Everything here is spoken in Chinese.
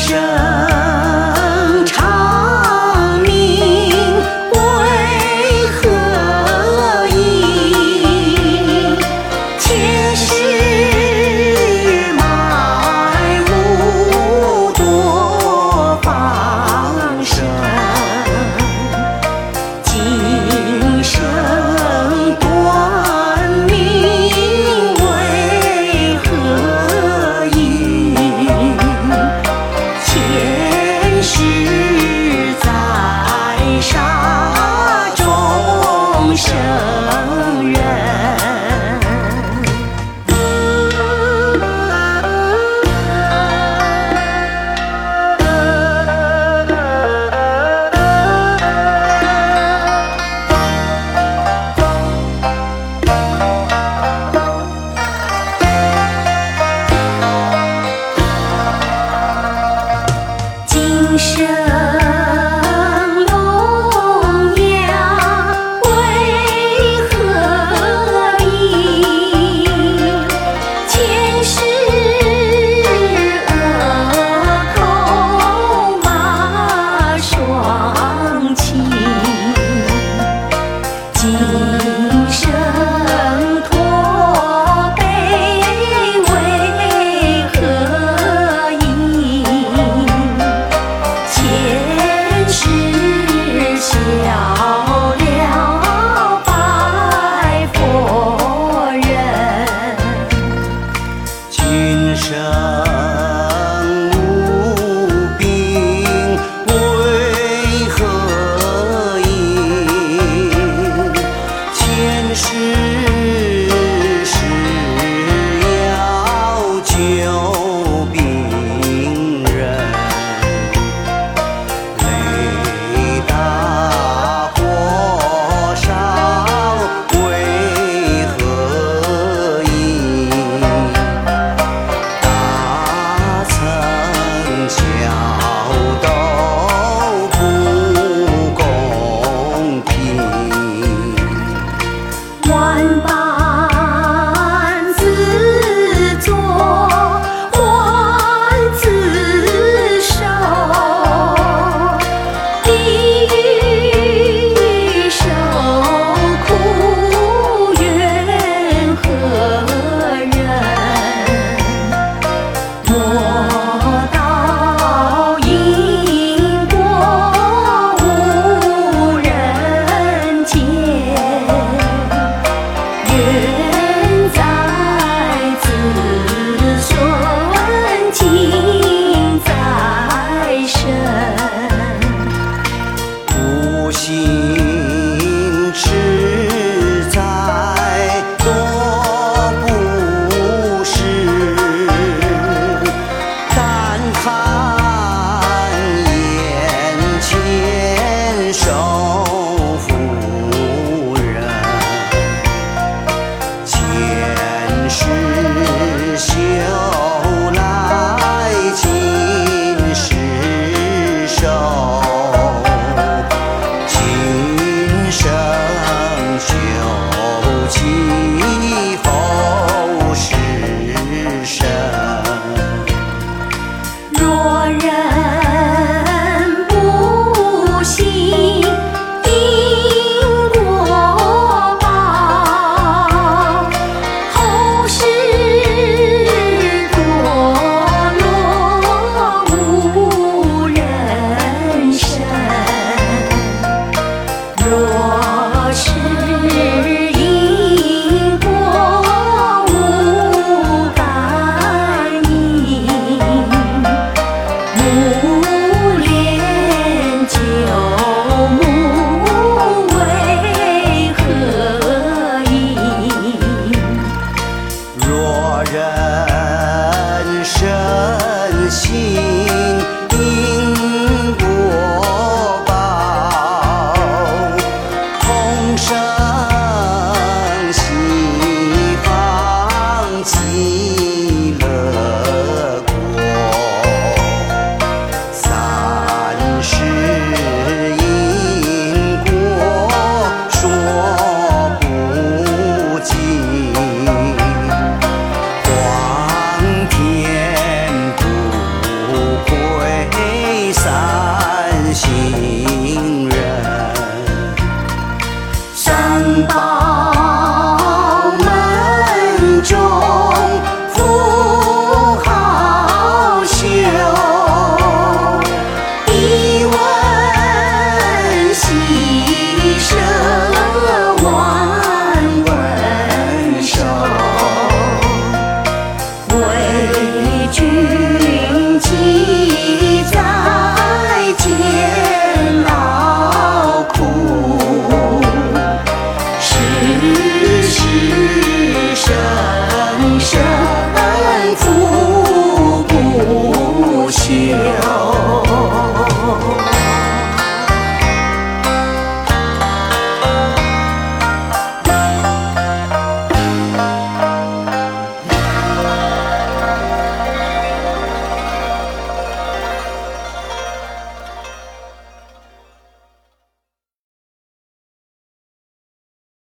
生长命为何意？前世埋无多放生，今生短命为何意？前世在杀众生人。今生聋哑为何意？前世恶口马双栖，今生驼背为何意？前世效了白佛人， 今生无病为何意？前世是要救病人，雷打火烧为何意？大曾桥都不公平， 万般自作万自受，地狱受苦缘何人？莫道因果无人见，缘在子孙情在身。 不信吃在多不是，但看眼前受福人，前世修来今世受，今生修其否是身。 若人不信因果报，后世堕落无人生。若是因果无感应，母恋救母为何意？ 若人深信因果报，同生西方极乐国，三世因果说不尽，光天不人。 三宝门中富豪修，一问喜舍万问收，为君妻在监劳苦，世世生生。